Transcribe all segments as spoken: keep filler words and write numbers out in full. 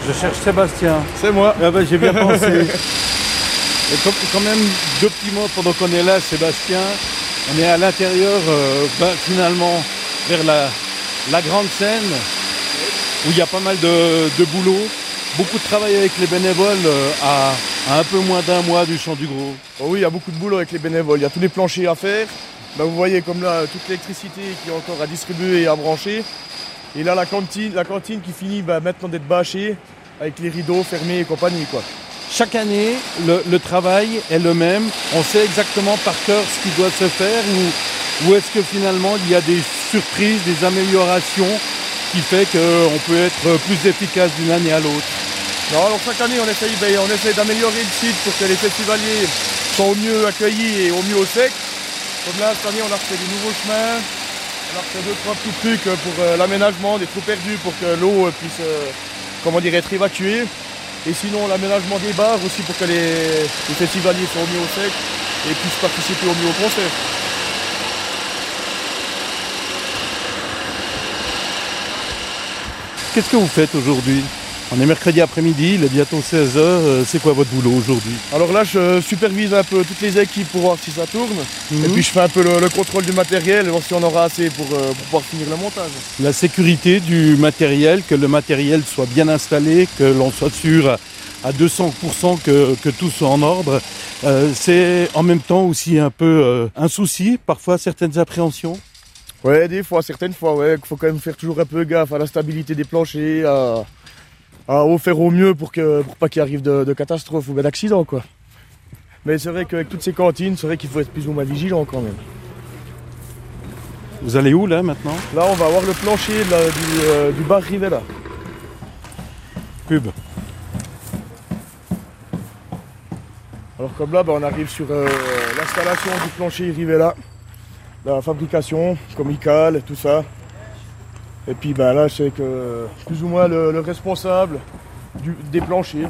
Je cherche Sébastien. C'est moi. Ah ben, j'ai bien pensé. Et comme, quand même, deux petits mots pendant qu'on est là, Sébastien. On est à l'intérieur, euh, ben, finalement, vers la, la grande scène, où il y a pas mal de, de boulot. Beaucoup de travail avec les bénévoles euh, à, à un peu moins d'un mois du Champ du Gros. Oh oui, il y a beaucoup de boulot avec les bénévoles. Il y a tous les planchers à faire. Là, vous voyez comme là, toute l'électricité qui est encore à distribuer et à brancher. Et là, la cantine, la cantine qui finit bah, maintenant d'être bâchée, avec les rideaux fermés et compagnie, quoi. Chaque année, le, le travail est le même. On sait exactement par cœur ce qui doit se faire ou, ou est-ce que finalement il y a des surprises, des améliorations qui fait qu'on peut être plus efficace d'une année à l'autre? Non, alors chaque année on essaye, ben, on essaye d'améliorer le site pour que les festivaliers soient au mieux accueillis et au mieux au sec. Comme là, cette année on a refait des nouveaux chemins, on a refait deux, trois petits trucs pour euh, l'aménagement des trous perdus pour que l'eau euh, puisse euh, comment dire, être évacuée. Et sinon l'aménagement des bars aussi pour que les, les festivaliers soient au mieux au sec et puissent participer au mieux au concert. Qu'est-ce que vous faites aujourd'hui? On est mercredi après-midi, il est bientôt seize heures. C'est quoi votre boulot aujourd'hui? Alors là, je supervise un peu toutes les équipes pour voir si ça tourne. Mmh. Et puis je fais un peu le, le contrôle du matériel et voir si on aura assez pour, euh, pour pouvoir finir le montage. La sécurité du matériel, que le matériel soit bien installé, que l'on soit sûr à deux cents pour cent que, que tout soit en ordre. Euh, c'est en même temps aussi un peu euh, un souci, parfois certaines appréhensions. Ouais, des fois, certaines fois, ouais, qu'il faut quand même faire toujours un peu gaffe à la stabilité des planchers, à, à au faire au mieux pour que pour pas qu'il arrive de, de catastrophes ou d'accidents, quoi. Mais c'est vrai qu'avec toutes ces cantines, c'est vrai qu'il faut être plus ou moins vigilant quand même. Vous allez où là maintenant? Là, on va avoir le plancher là, du, euh, du bar Rivella. Pub. Alors comme là, bah, on arrive sur euh, l'installation du plancher Rivella, la fabrication, comme il cale, tout ça. Et puis bah, là, c'est que plus ou moins le, le responsable du, des planchers,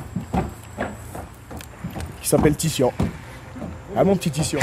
qui s'appelle Titian. Ah, mon petit Titian.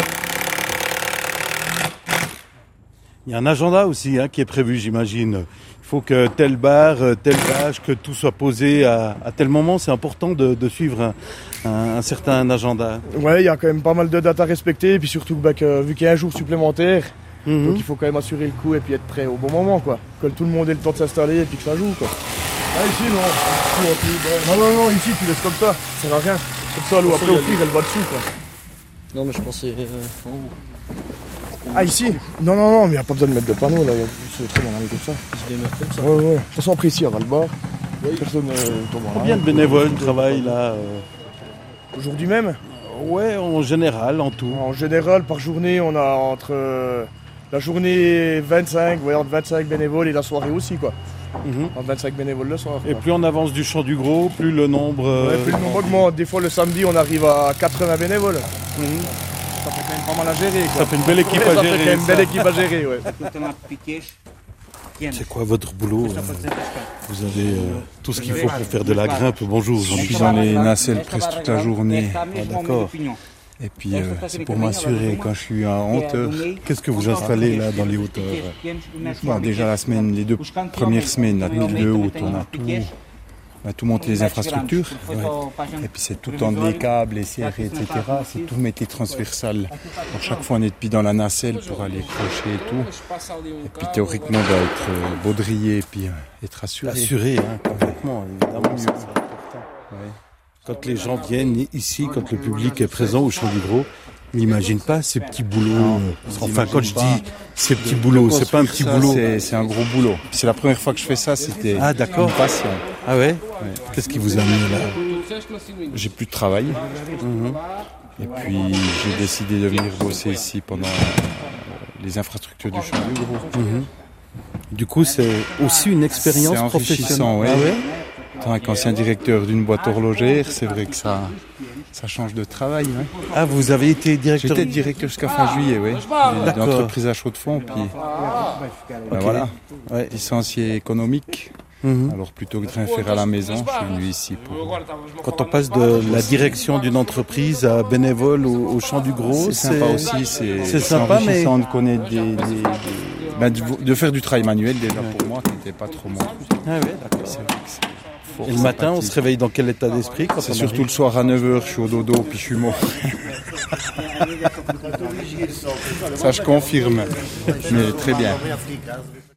Il y a un agenda aussi hein, qui est prévu, j'imagine. Il faut que tel bar, telle bâche, que tout soit posé à, à tel moment. C'est important de, de suivre un, un, un certain agenda. Ouais, il y a quand même pas mal de dates à respecter. Et puis surtout, bah, que, vu qu'il y a un jour supplémentaire, mmh. donc il faut quand même assurer le coup et puis être prêt au bon moment, quoi. Que tout le monde ait le temps de s'installer et puis que ça joue, quoi. Ah, ici, non. Non, non, non, ici, tu laisses comme ça. Ça sert à rien. Comme ça, l'eau, après, au pire, elle va dessus, quoi. Non, mais je pensais euh, en haut. Ah, ici? Non, non, non, mais il n'y a pas besoin de mettre de panneaux, là. C'est très bien, comme ça. Je vais mettre comme ça. Ouais, ouais. De toute façon, après, ici, on va le bar. Oui. Personne ne euh, tombe en Combien de bénévoles travaillent là euh... Aujourd'hui même? Ouais, en général, en tout. En général, par journée, on a entre euh, la journée vingt-cinq, ouais, entre vingt-cinq bénévoles et la soirée aussi, quoi. Mmh. Entre vingt-cinq bénévoles le soir. Et quoi. Plus on avance du Champ du Gros, plus le nombre... Euh... Ouais, plus le nombre augmente. Des fois, le samedi, on arrive à quatre-vingts bénévoles. Mmh. Ça fait quand même pas mal à gérer, quoi. Ça fait une belle équipe ouais, à ça gérer. Ça fait quand même une belle équipe à gérer, ouais. C'est quoi votre boulot? Vous avez euh, tout ce qu'il faut pour faire de la grimpe. Bonjour. Je suis dans les nacelles presque toute la journée. Ah, d'accord. Et puis euh, c'est pour m'assurer quand je suis en hauteur. Qu'est-ce que vous installez là dans les hauteurs? Bon, déjà la semaine, les deux premières semaines, à mille deux hautes, on a tout, on a tout monté les infrastructures. Ouais. Et puis c'est tout en les câbles, les serrés, et cetera. C'est tout métier transversal. Alors chaque fois on est depuis dans la nacelle pour aller crocher et tout. Et puis théoriquement on doit être euh, baudrier et puis euh, être assuré. Assuré, hein, complètement, évidemment. C'est important. Ouais. Quand les gens viennent ici, quand le public est présent au Champ du Gros, ils n'imaginent pas ces petits boulots. Non, enfin, quand je dis ces petits boulots, c'est pas un petit ça, boulot. C'est, c'est un gros boulot. C'est la première fois que je fais ça, c'était ah, d'accord. une passion. Ah ouais, ouais. Qu'est-ce qui vous a mis là? J'ai plus de travail. Mm-hmm. Et puis j'ai décidé de venir bosser ici pendant les infrastructures du Champ du Gros. Mm-hmm. Du coup, c'est aussi une expérience c'est enrichissant, professionnelle. Ouais. Ah ouais. En tant qu'ancien directeur d'une boîte horlogère, c'est vrai que ça, ça change de travail. Ouais. Ah, vous avez été directeur? J'étais directeur jusqu'à fin juillet, oui. D'entreprise à chaud de fond, puis ben okay. Voilà, ouais. Licencié économique. Mm-hmm. Alors plutôt que de rien faire à la maison, je suis venu ici pour... Quand on passe de la direction d'une entreprise à bénévole au, au Champ du Gros, c'est, c'est sympa aussi, c'est, c'est, c'est sympa, enrichissant mais... de connaître des... des, des ben, de, de faire du travail manuel déjà pour moi, qui n'était pas trop mon truc. Ah ouais, d'accord. C'est vrai que c'est... Et le matin, on se réveille dans quel état d'esprit quand C'est on surtout arrive le soir à neuf heures, je suis au dodo, puis je suis mort. Ça, je confirme. Mais très bien.